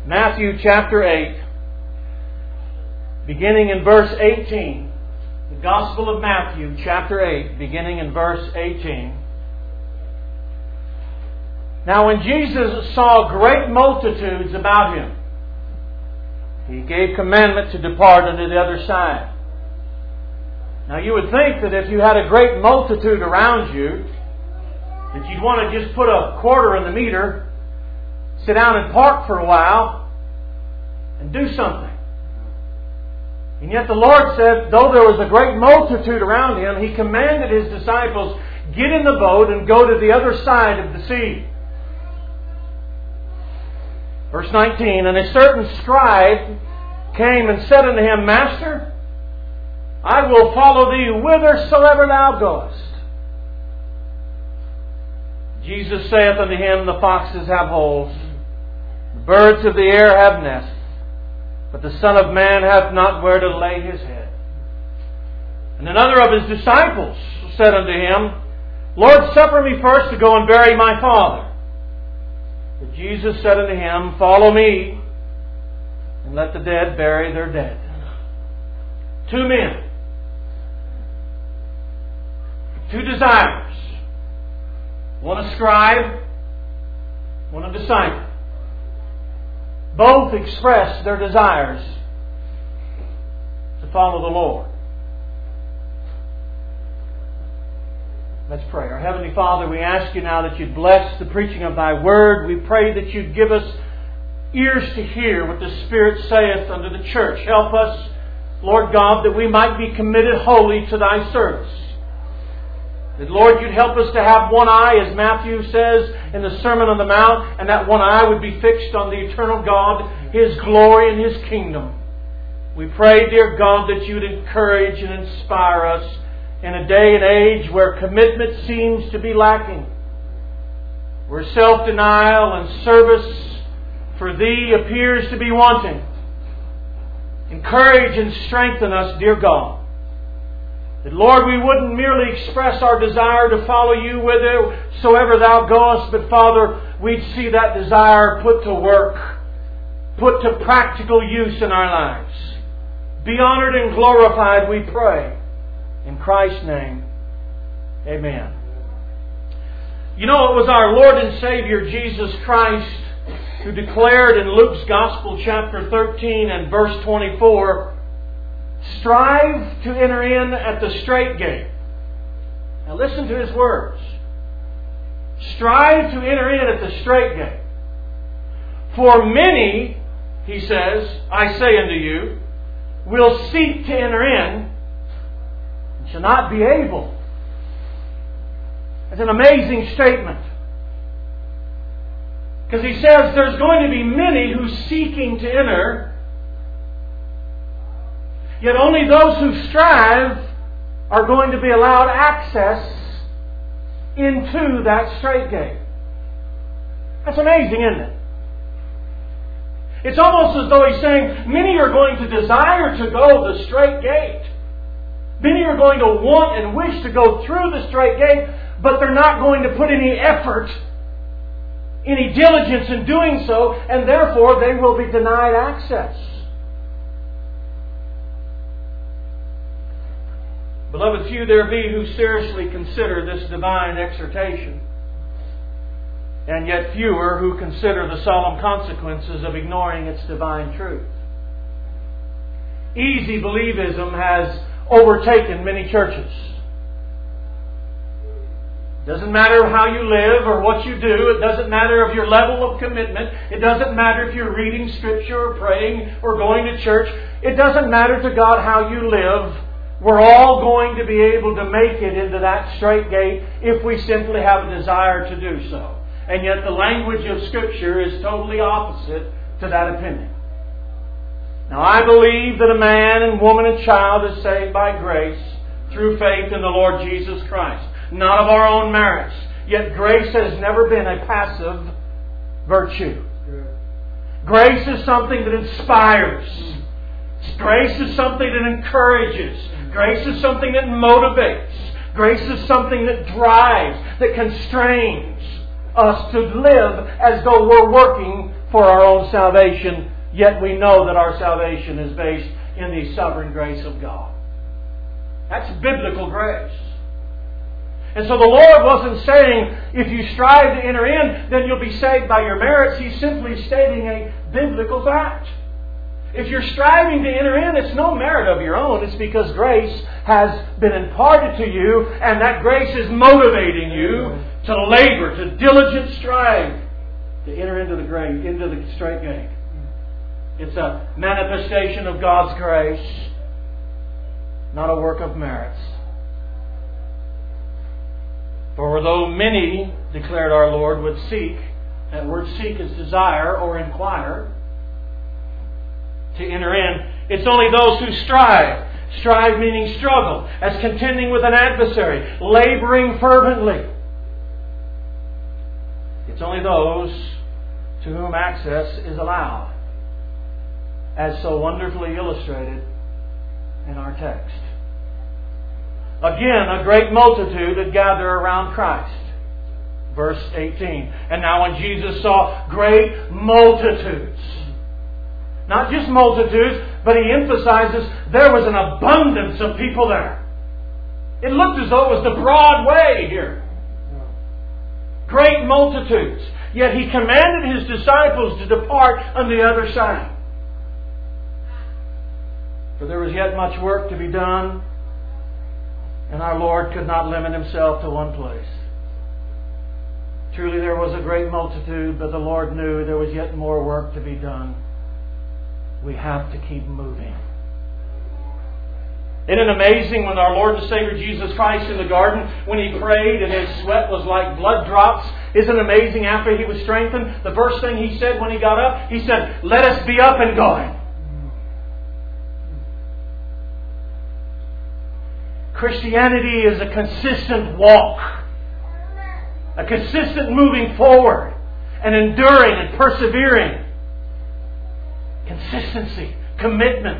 Matthew chapter 8, beginning in verse 18. The Gospel of Matthew chapter 8, beginning in verse 18. Now when Jesus saw great multitudes about Him, He gave commandment to depart unto the other side. Now you would think that if you had a great multitude around you, that you'd want to just put a quarter in the meter, sit down and park for a while, and do something. And yet the Lord said, though there was a great multitude around Him, He commanded His disciples, get in the boat and go to the other side of the sea. Verse 19, and a certain scribe came and said unto Him, Master, I will follow Thee whithersoever Thou goest. Jesus saith unto him, the foxes have holes, the birds of the air have nests, but the Son of Man hath not where to lay His head. And another of His disciples said unto Him, Lord, suffer me first to go and bury my Father. But Jesus said unto him, follow me, and let the dead bury their dead. Two men, two desires. One a scribe, one a disciple. Both expressed their desires to follow the Lord. Let's pray. Our Heavenly Father, we ask You now that You'd bless the preaching of Thy Word. We pray that You'd give us ears to hear what the Spirit saith unto the church. Help us, Lord God, that we might be committed wholly to Thy service. That, Lord, You'd help us to have one eye, as Matthew says in the Sermon on the Mount, and that one eye would be fixed on the eternal God, His glory and His kingdom. We pray, dear God, that You'd encourage and inspire us in a day and age where commitment seems to be lacking, where self-denial and service for Thee appears to be wanting. Encourage and strengthen us, dear God. That, Lord, we wouldn't merely express our desire to follow You whithersoever Thou goest, but, Father, we'd see that desire put to work, put to practical use in our lives. Be honored and glorified, we pray. In Christ's name, amen. You know, it was our Lord and Savior, Jesus Christ, who declared in Luke's Gospel, chapter 13 and verse 24, strive to enter in at the strait gate. Now listen to His words. Strive to enter in at the strait gate. For many, He says, I say unto you, will seek to enter in, and shall not be able. That's an amazing statement. Because He says there's going to be many who's seeking to enter, yet only those who strive are going to be allowed access into that strait gate. That's amazing, isn't it? It's almost as though He's saying, many are going to desire to go the strait gate. Many are going to want and wish to go through the strait gate, but they're not going to put any effort, any diligence in doing so, and therefore they will be denied access. Beloved, few there be who seriously consider this divine exhortation, and yet fewer who consider the solemn consequences of ignoring its divine truth. Easy believism has overtaken many churches. It doesn't matter how you live or what you do. It doesn't matter of your level of commitment. It doesn't matter if you're reading Scripture or praying or going to church. It doesn't matter to God how you live. We're all going to be able to make it into that strait gate if we simply have a desire to do so. And yet the language of Scripture is totally opposite to that opinion. Now, I believe that a man and woman and child is saved by grace through faith in the Lord Jesus Christ, not of our own merits. Yet grace has never been a passive virtue. Grace is something that inspires. Grace is something that encourages. Grace is something that motivates. Grace is something that drives, that constrains us to live as though we're working for our own salvation, yet we know that our salvation is based in the sovereign grace of God. That's biblical grace. And so the Lord wasn't saying, if you strive to enter in, then you'll be saved by your merits. He's simply stating a biblical fact. If you're striving to enter in, it's no merit of your own. It's because grace has been imparted to you, and that grace is motivating you to labor, to diligent strive to enter into the straight gate. It's a manifestation of God's grace, not a work of merits. For though many, declared our Lord, would seek, that word seek is desire or inquire, to enter in, it's only those who strive. Strive meaning struggle, as contending with an adversary, laboring fervently. It's only those to whom access is allowed, as so wonderfully illustrated in our text. Again, a great multitude had gathered around Christ. Verse 18. And now when Jesus saw great multitudes, not just multitudes, but he emphasizes there was an abundance of people there. It looked as though it was the broad way here. Great multitudes. Yet he commanded his disciples to depart on the other side. For there was yet much work to be done, and our Lord could not limit himself to one place. Truly there was a great multitude, but the Lord knew there was yet more work to be done. We have to keep moving. Isn't it amazing when our Lord and Savior Jesus Christ in the garden, when He prayed and His sweat was like blood drops? Isn't it amazing after He was strengthened? The first thing He said when He got up, He said, "Let us be up and going." Christianity is a consistent walk. A consistent moving forward. And enduring and persevering. Consistency. Commitment.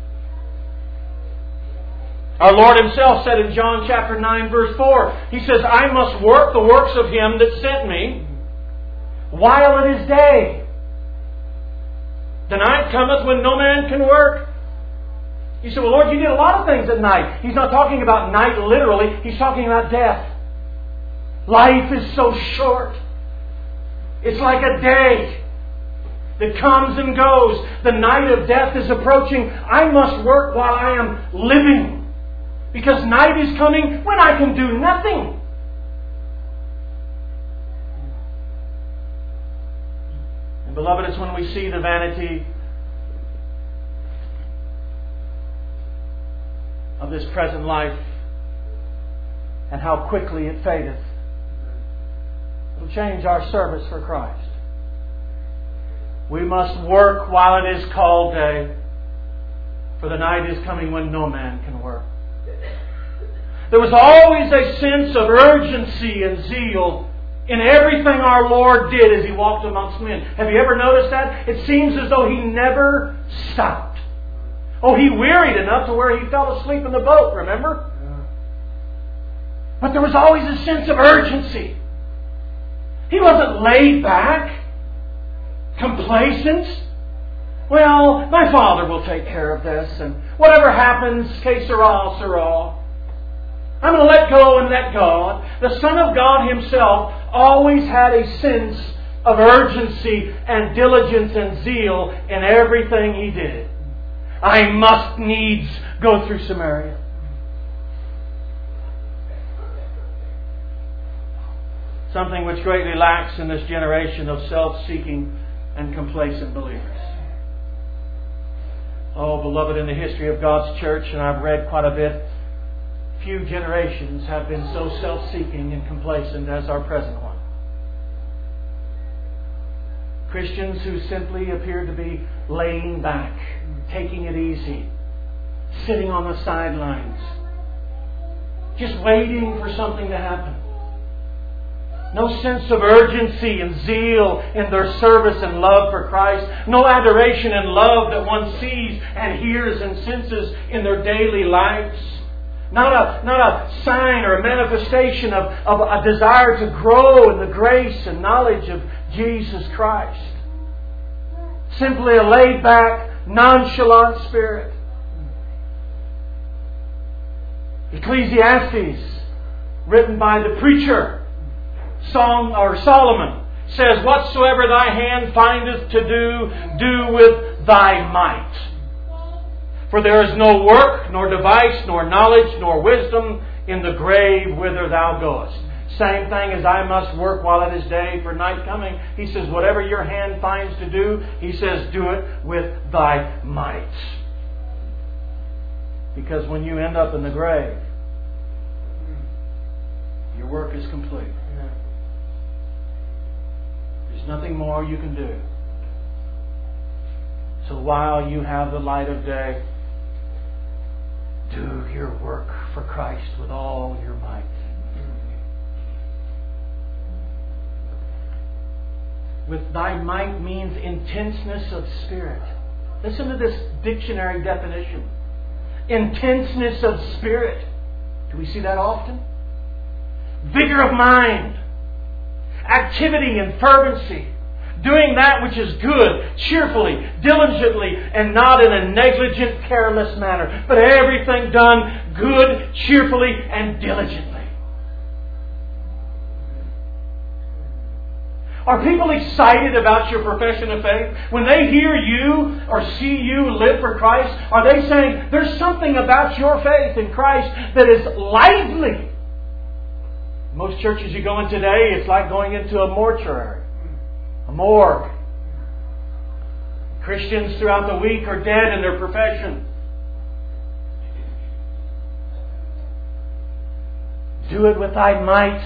Our Lord Himself said in John chapter 9 verse 4, He says, "I must work the works of Him that sent me while it is day. The night cometh when no man can work." You say, "Well, Lord, you did a lot of things at night." He's not talking about night literally. He's talking about death. Life is so short. It's like a day that comes and goes. The night of death is approaching. I must work while I am living. Because night is coming when I can do nothing. And beloved, it's when we see the vanity of this present life and how quickly it fadeth. It'll change our service for Christ. We must work while it is called day, for the night is coming when no man can work. There was always a sense of urgency and zeal in everything our Lord did as He walked amongst men. Have you ever noticed that? It seems as though He never stopped. Oh, He wearied enough to where He fell asleep in the boat, remember? But there was always a sense of urgency. He wasn't laid back, complacent. Well, my Father will take care of this, and whatever happens, que sera, sera. I'm going to let go and let God. The Son of God Himself always had a sense of urgency and diligence and zeal in everything He did. I must needs go through Samaria. Something which greatly lacks in this generation of self-seeking and complacent believers. Oh, beloved, in the history of God's church, and I've read quite a bit, few generations have been so self-seeking and complacent as our present one. Christians who simply appear to be laying back, taking it easy, sitting on the sidelines, just waiting for something to happen. No sense of urgency and zeal in their service and love for Christ. No adoration and love that one sees and hears and senses in their daily lives. Not a sign or a manifestation of a desire to grow in the grace and knowledge of Jesus Christ. simply a laid-back, nonchalant spirit. Ecclesiastes, written by the preacher, Solomon, says, "Whatsoever thy hand findeth to do, do with thy might. For there is no work, nor device, nor knowledge, nor wisdom in the grave whither thou goest." Same thing as I must work while it is day, for night coming. He says, whatever your hand finds to do, He says, do it with thy might. Because when you end up in the grave, your work is complete. There's nothing more you can do. So while you have the light of day, do your work for Christ with all your might. With thy might means intenseness of spirit. Listen to this dictionary definition. Intenseness of spirit. Do we see that often? Vigor of mind. Activity and fervency. Doing that which is good, cheerfully, diligently, and not in a negligent, careless manner. But everything done good, cheerfully, and diligently. Are people excited about your profession of faith? When they hear you or see you live for Christ, are they saying, there's something about your faith in Christ that is lively? Most churches you go in today, it's like going into a mortuary, a morgue. Christians throughout the week are dead in their profession. Do it with thy might.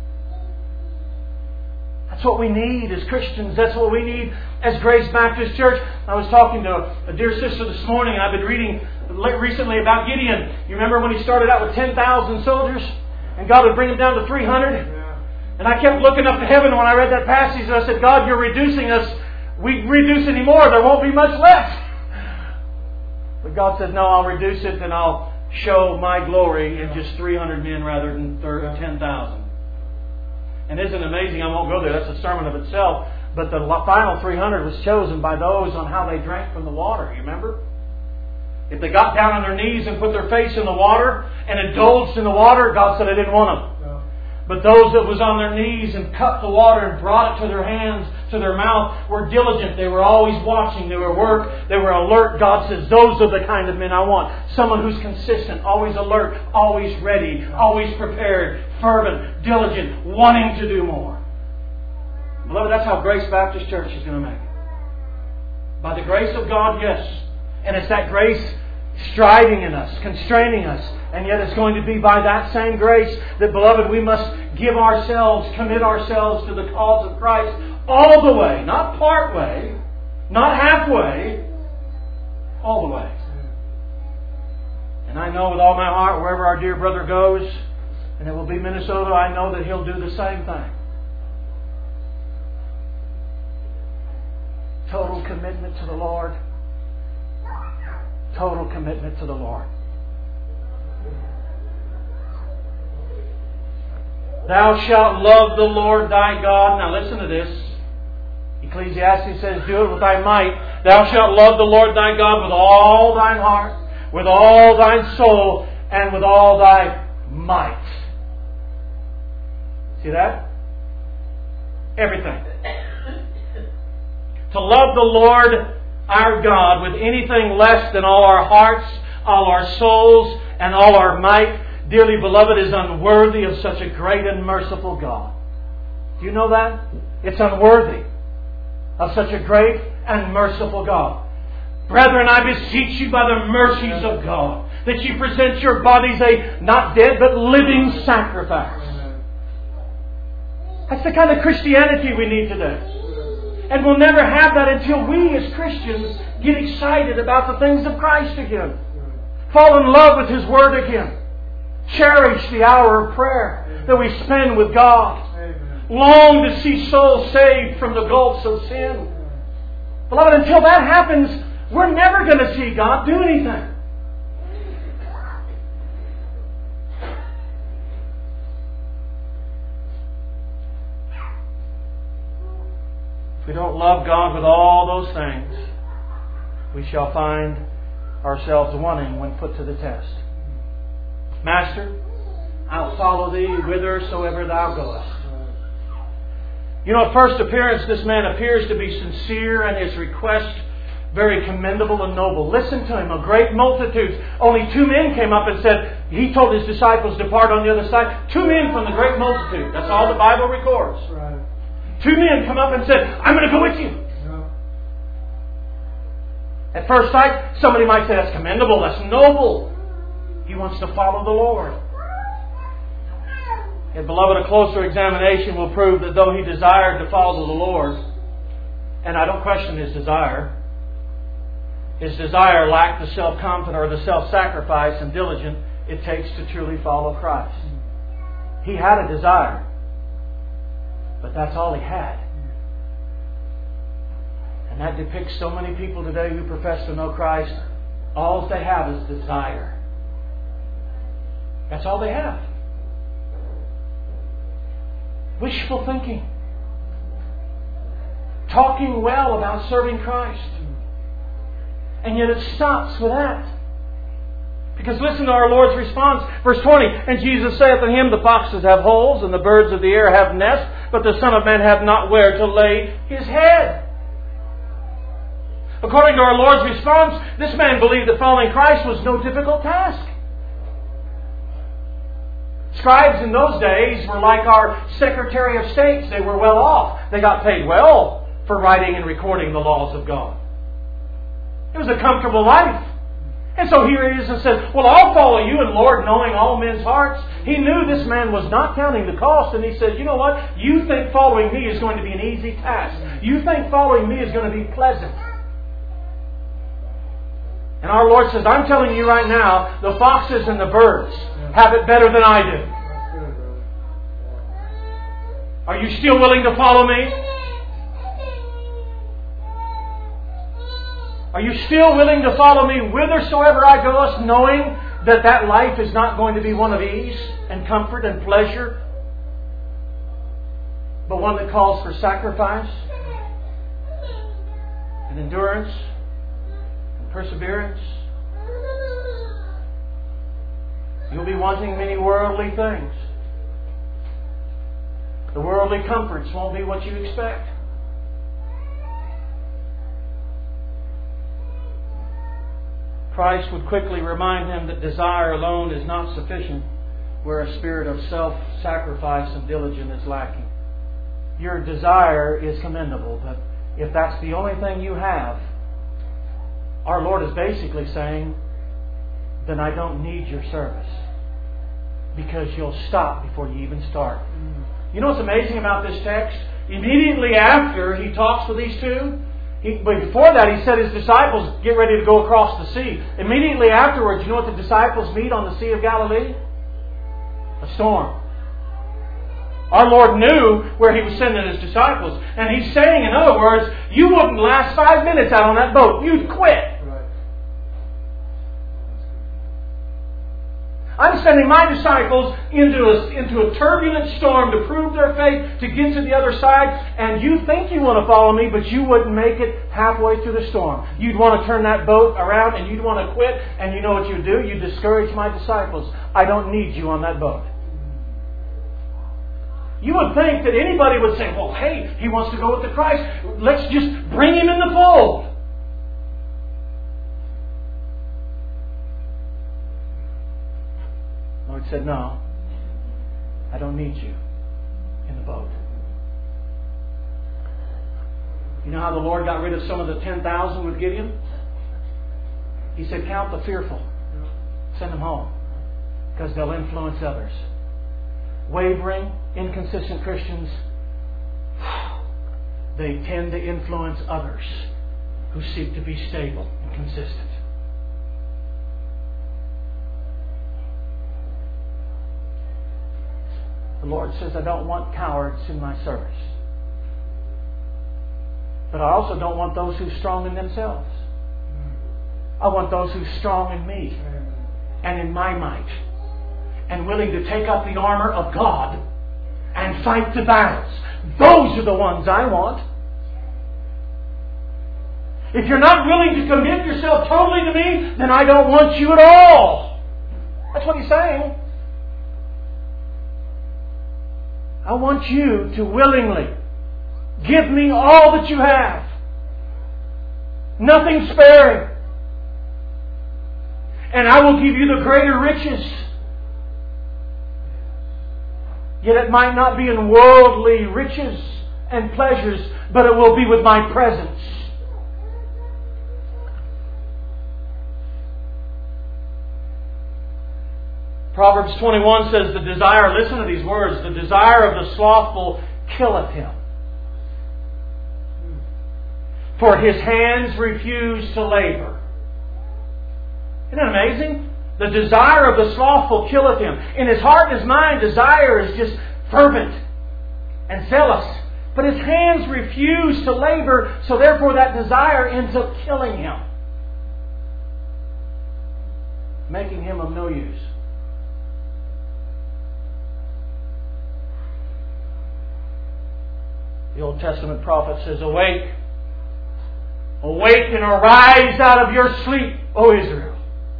That's what we need as Christians. That's what we need as Grace Baptist Church. I was talking to a dear sister this morning. I've been reading recently about Gideon. You remember when he started out with 10,000 soldiers and God would bring him down to 300? And I kept looking up to heaven when I read that passage and I said, God, you're reducing us. We reduce any more, there won't be much left. But God said, no, I'll reduce it and I'll show my glory in just 300 men rather than 10,000. And isn't it amazing? I won't go there. That's a sermon of itself. But the final 300 was chosen by those on how they drank from the water. You remember? If they got down on their knees and put their face in the water and indulged in the water, God said, I didn't want them. No. But those that was on their knees and cupped the water and brought it to their hands, to their mouth, were diligent. They were always watching. They were work. They were alert. God says, those are the kind of men I want. Someone who's consistent, always alert, always ready, always prepared, fervent, diligent, wanting to do more. Beloved, that's how Grace Baptist Church is going to make it. By the grace of God, yes. And it's that grace striving in us, constraining us. And yet it's going to be by that same grace that, beloved, we must give ourselves, commit ourselves to the cause of Christ all the way. Not part way, not halfway, all the way. And I know with all my heart, wherever our dear brother goes, and it will be Minnesota, I know that he'll do the same thing. Total commitment to the Lord. Total commitment to the Lord. Thou shalt love the Lord thy God. Now listen to this. Ecclesiastes says, do it with thy might. Thou shalt love the Lord thy God with all thine heart, with all thine soul, and with all thy might. See that? Everything. To love the Lord our God with anything less than all our hearts, all our souls, and all our might, dearly beloved, is unworthy of such a great and merciful God. Do you know that? It's unworthy of such a great and merciful God. Brethren, I beseech you by the mercies of God that you present your bodies a not dead but living sacrifice. That's the kind of Christianity we need today. And we'll never have that until we as Christians get excited about the things of Christ again. Fall in love with His Word again. Cherish the hour of prayer that we spend with God. Long to see souls saved from the gulfs of sin. Beloved, until that happens, we're never going to see God do anything. If we don't love God with all those things, we shall find ourselves wanting when put to the test. Master, I'll follow Thee whithersoever Thou goest. You know, at first appearance, this man appears to be sincere and his request very commendable and noble. Listen to him, a great multitude. Only 2 men came up and said, He told His disciples, depart on the other side. 2 men from the great multitude. That's all the Bible records. Right. 2 men come up and said, I'm going to go with you. Yeah. At first sight, somebody might say, that's commendable, that's noble. He wants to follow the Lord. And beloved, a closer examination will prove that though he desired to follow the Lord, and I don't question his desire lacked the self-confidence or the self-sacrifice and diligence it takes to truly follow Christ. He had a desire, but that's all he had. And that depicts so many people today who profess to know Christ. All they have is desire. That's all they have. Wishful thinking. Talking well about serving Christ. And yet it stops with that. Because listen to our Lord's response. Verse 20. And Jesus saith unto him, the foxes have holes, and the birds of the air have nests, but the Son of Man hath not where to lay His head. According to our Lord's response, this man believed that following Christ was no difficult task. Scribes in those days were like our Secretary of States. They were well off. They got paid well for writing and recording the laws of God. It was a comfortable life. And so here he is and says, well, I'll follow you, and Lord, knowing all men's hearts. He knew this man was not counting the cost, and he says, you know what? You think following me is going to be an easy task. You think following me is going to be pleasant. And our Lord says, I'm telling you right now, the foxes and the birds have it better than I do. Are you still willing to follow me? Are you still willing to follow me whithersoever I go, knowing that that life is not going to be one of ease and comfort and pleasure, but one that calls for sacrifice and endurance and perseverance? You'll be wanting many worldly things. The worldly comforts won't be what you expect. Christ would quickly remind him that desire alone is not sufficient where a spirit of self-sacrifice and diligence is lacking. Your desire is commendable, but if that's the only thing you have, our Lord is basically saying, then I don't need your service. Because you'll stop before you even start. You know what's amazing about this text? Immediately after he talks with these 2, before that he said his disciples get ready to go across the sea. Immediately afterwards, you know what the disciples meet on the Sea of Galilee? A storm. Our Lord knew where He was sending His disciples. And He's saying, in other words, you wouldn't last 5 minutes out on that boat. You'd quit. I'm sending my disciples into a turbulent storm to prove their faith, to get to the other side. And you think you want to follow me, but you wouldn't make it halfway through the storm. You'd want to turn that boat around and you'd want to quit. And you know what you'd do? You'd discourage my disciples. I don't need you on that boat. You would think that anybody would say, well, hey, he wants to go with the Christ. Let's just bring him in the fold. Lord said, no, I don't need you in the boat. You know how the Lord got rid of some of the 10,000 with Gideon? He said, count the fearful. Send them home. Because they'll influence others. Wavering, inconsistent Christians, they tend to influence others who seek to be stable and consistent. The Lord says, I don't want cowards in my service. But I also don't want those who are strong in themselves. I want those who are strong in me and in my might and willing to take up the armor of God and fight the battles. Those are the ones I want. If you're not willing to commit yourself totally to me, then I don't want you at all. That's what He's saying. I want you to willingly give me all that you have. Nothing sparing. And I will give you the greater riches. Yet it might not be in worldly riches and pleasures, but it will be with my presence. Proverbs 21 says, the desire, listen to these words, the desire of the slothful killeth him. For his hands refuse to labor. Isn't that amazing? The desire of the slothful killeth him. In his heart and his mind, desire is just fervent and zealous. But his hands refuse to labor, so therefore that desire ends up killing him. Making him of no use. The Old Testament prophet says, awake, awake and arise out of your sleep, O Israel.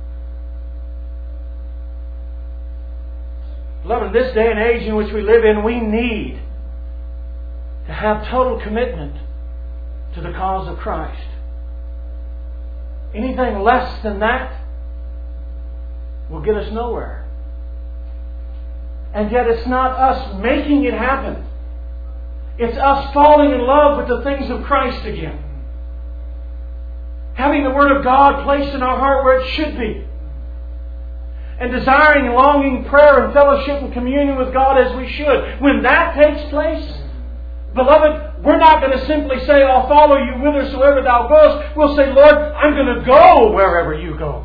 Beloved, in this day and age in which we live in, we need to have total commitment to the cause of Christ. Anything less than that will get us nowhere. And yet it's not us making it happen. It's us falling in love with the things of Christ again. Having the Word of God placed in our heart where it should be. And desiring and longing prayer and fellowship and communion with God as we should. When that takes place, beloved, we're not going to simply say, I'll follow you whithersoever thou goest. We'll say, Lord, I'm going to go wherever you go.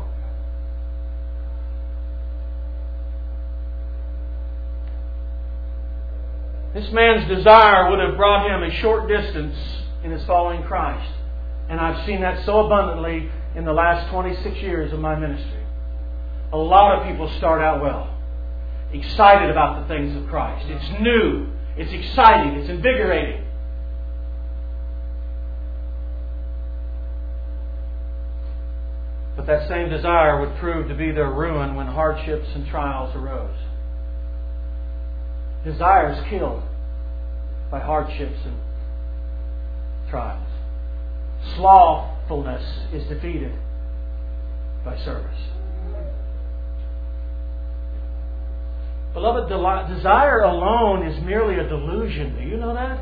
This man's desire would have brought him a short distance in his following Christ. And I've seen that so abundantly in the last 26 years of my ministry. A lot of people start out well, excited about the things of Christ. It's new, it's exciting, it's invigorating. But that same desire would prove to be their ruin when hardships and trials arose. Desire is killed by hardships and trials. Slothfulness is defeated by service. Beloved, desire alone is merely a delusion. Do you know that?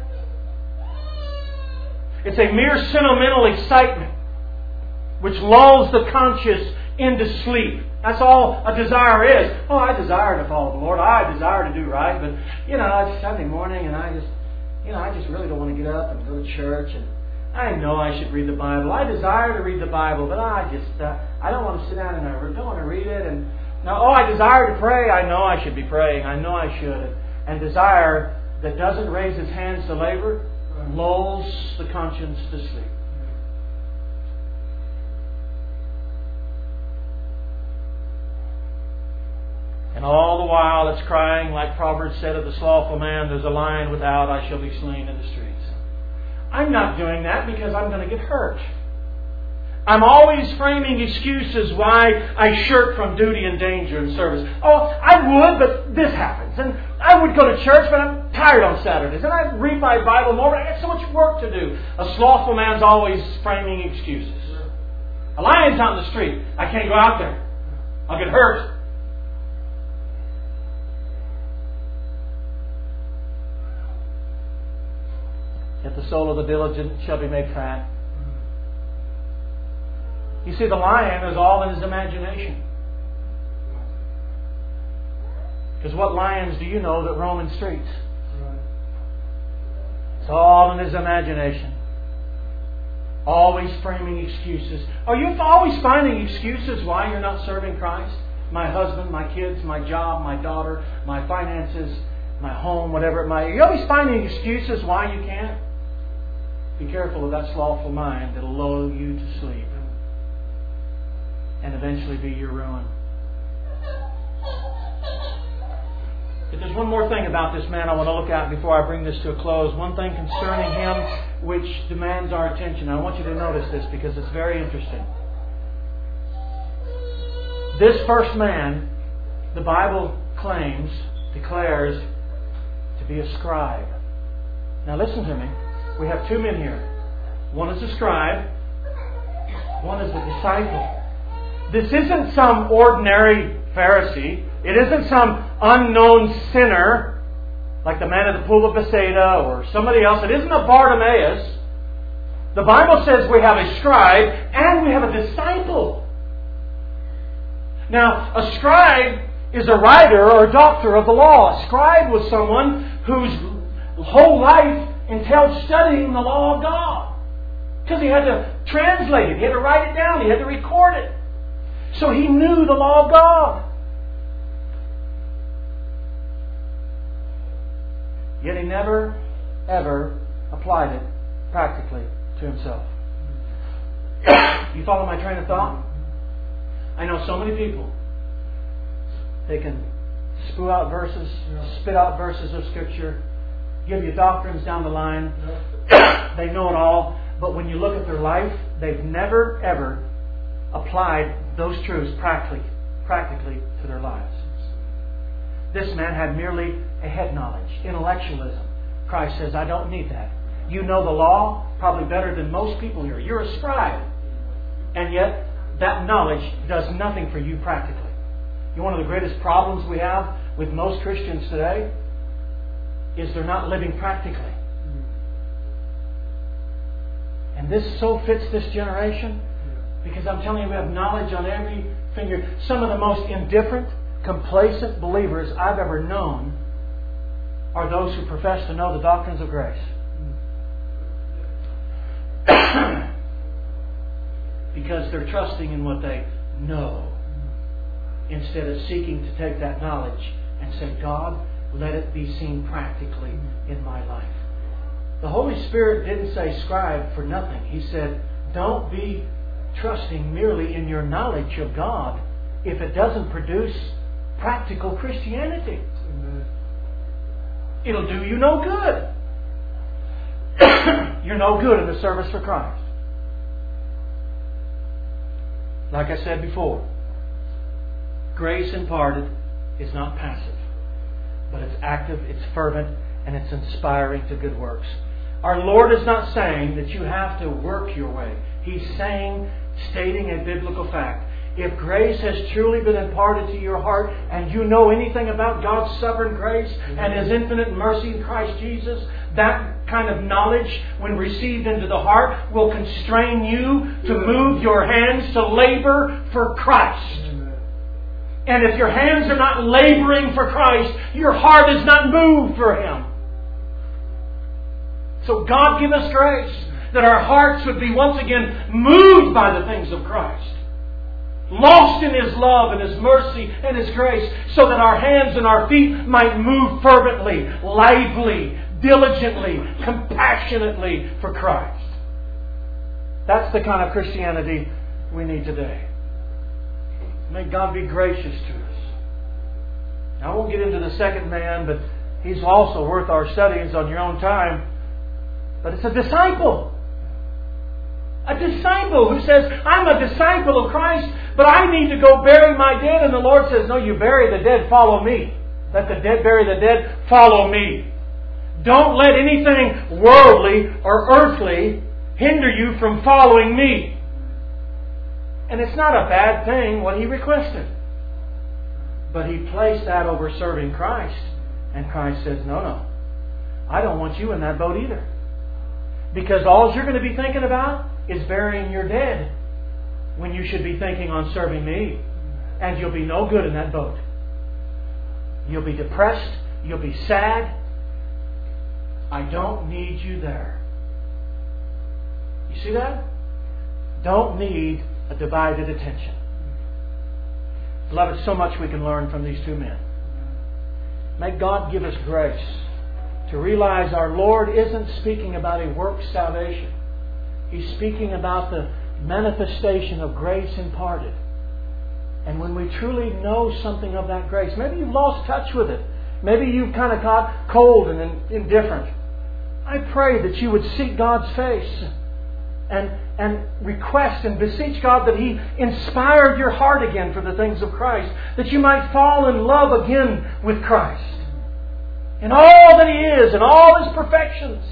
It's a mere sentimental excitement which lulls the conscious into sleep. That's all a desire is. Oh, I desire to follow the Lord. I desire to do right. But, it's Sunday morning and I just really don't want to get up and go to church. And I know I should read the Bible. I desire to read the Bible, but I don't want to sit down and I don't want to read it. And I desire to pray. I know I should be praying. I know I should. And desire that doesn't raise its hands to labor lulls the conscience to sleep. And all the while it's crying, like Proverbs said of the slothful man, there's a lion without, I shall be slain in the streets. I'm not doing that because I'm going to get hurt. I'm always framing excuses why I shirk from duty and danger and service. Oh, I would, but this happens. And I would go to church, but I'm tired on Saturdays. And I read my Bible more, but I got so much work to do. A slothful man's always framing excuses. A lion's out in the street. I can't go out there. I'll get hurt. Yet the soul of the diligent shall be made fat. You see, the lion is all in his imagination. Because what lions do you know that roam in streets? It's all in his imagination. Always framing excuses. Are you always finding excuses why you're not serving Christ? My husband, my kids, my job, my daughter, my finances, my home, whatever it might be. Are you always finding excuses why you can't? Be careful of that slothful mind that'll lull you to sleep and eventually be your ruin. But there's one more thing about this man I want to look at before I bring this to a close. One thing concerning him which demands our attention. I want you to notice this because it's very interesting. This first man, the Bible declares to be a scribe. Now listen to me. We have two men here. One is a scribe. One is a disciple. This isn't some ordinary Pharisee. It isn't some unknown sinner like the man at the pool of Bethsaida or somebody else. It isn't a Bartimaeus. The Bible says we have a scribe and we have a disciple. Now, a scribe is a writer or a doctor of the law. A scribe was someone whose whole life entailed studying the law of God. Because he had to translate it. He had to write it down. He had to record it. So he knew the law of God. Yet he never, ever applied it practically to himself. You follow my train of thought? I know so many people. They can spit out verses of Scripture, give you doctrines down the line. They know it all. But when you look at their life, they've never, ever applied those truths practically to their lives. This man had merely a head knowledge, intellectualism. Christ says, I don't need that. You know the law probably better than most people here. You're a scribe. And yet, that knowledge does nothing for you practically. One of the greatest problems we have with most Christians today is they're not living practically. And this so fits this generation because I'm telling you, we have knowledge on every finger. Some of the most indifferent, complacent believers I've ever known are those who profess to know the doctrines of grace. Because they're trusting in what they know instead of seeking to take that knowledge and say, God, let it be seen practically in my life. The Holy Spirit didn't say scribe for nothing. He said, don't be trusting merely in your knowledge of God if it doesn't produce practical Christianity. Amen. It'll do you no good. You're no good in the service for Christ. Like I said before, grace imparted is not passive, but it's active, it's fervent, and it's inspiring to good works. Our Lord is not saying that you have to work your way. He's stating a biblical fact. If grace has truly been imparted to your heart and you know anything about God's sovereign grace and His infinite mercy in Christ Jesus, that kind of knowledge, when received into the heart, will constrain you to move your hands to labor for Christ. And if your hands are not laboring for Christ, your heart is not moved for Him. So God give us grace that our hearts would be once again moved by the things of Christ. Lost in His love and His mercy and His grace, so that our hands and our feet might move fervently, lively, diligently, compassionately for Christ. That's the kind of Christianity we need today. May God be gracious to us. Now, I won't get into the second man, but he's also worth our studies on your own time. But it's a disciple. A disciple who says, I'm a disciple of Christ, but I need to go bury my dead. And the Lord says, no, you bury the dead, follow me. Let the dead bury the dead, follow me. Don't let anything worldly or earthly hinder you from following me. And it's not a bad thing what he requested. But he placed that over serving Christ. And Christ says, no, I don't want you in that boat either. Because all you're going to be thinking about is burying your dead when you should be thinking on serving me. And you'll be no good in that boat. You'll be depressed. You'll be sad. I don't need you there. You see that? Don't need a divided attention. Beloved, so much we can learn from these two men. May God give us grace to realize our Lord isn't speaking about a work salvation. He's speaking about the manifestation of grace imparted. And when we truly know something of that grace, maybe you've lost touch with it. Maybe you've kind of got cold and indifferent. I pray that you would seek God's face and request and beseech God that He inspired your heart again for the things of Christ, that you might fall in love again with Christ in all that He is and all His perfections.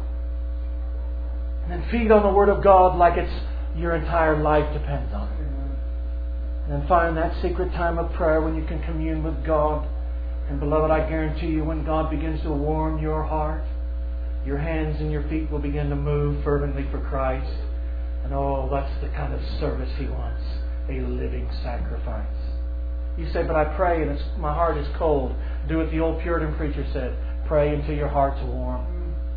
And then feed on the Word of God like it's your entire life depends on it. And then find that secret time of prayer when you can commune with God. And beloved, I guarantee you, when God begins to warm your heart, your hands and your feet will begin to move fervently for Christ. And oh, that's the kind of service He wants. A living sacrifice. You say, but I pray and my heart is cold. Do what the old Puritan preacher said. Pray until your heart's warm.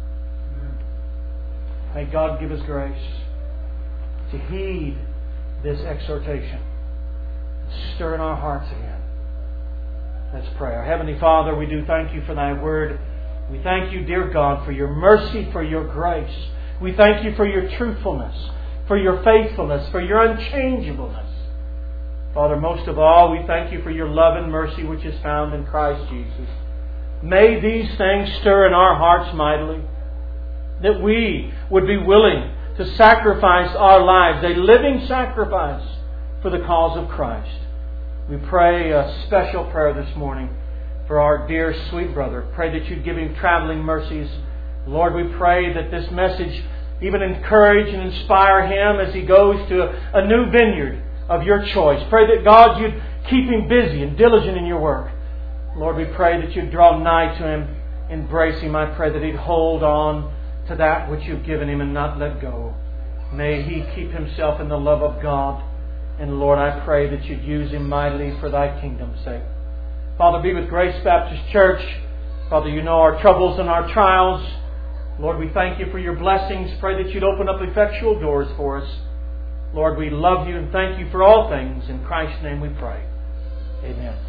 May God give us grace to heed this exhortation. Stir in our hearts again. Let's pray. Our Heavenly Father, we do thank You for Thy Word. We thank You, dear God, for Your mercy, for Your grace. We thank You for Your truthfulness, for Your faithfulness, for Your unchangeableness. Father, most of all, we thank You for Your love and mercy which is found in Christ Jesus. May these things stir in our hearts mightily, that we would be willing to sacrifice our lives, a living sacrifice, for the cause of Christ. We pray a special prayer this morning for our dear sweet brother. Pray that You'd give him traveling mercies. Lord, we pray that this message even encourage and inspire him as he goes to a new vineyard of Your choice. Pray that God, You'd keep him busy and diligent in Your work. Lord, we pray that You'd draw nigh to him, embrace him. I pray that he'd hold on to that which You've given him and not let go. May he keep himself in the love of God. And Lord, I pray that You'd use him mightily for Thy kingdom's sake. Father, be with Grace Baptist Church. Father, You know our troubles and our trials. Lord, we thank You for Your blessings. Pray that You'd open up effectual doors for us. Lord, we love You and thank You for all things. In Christ's name we pray. Amen.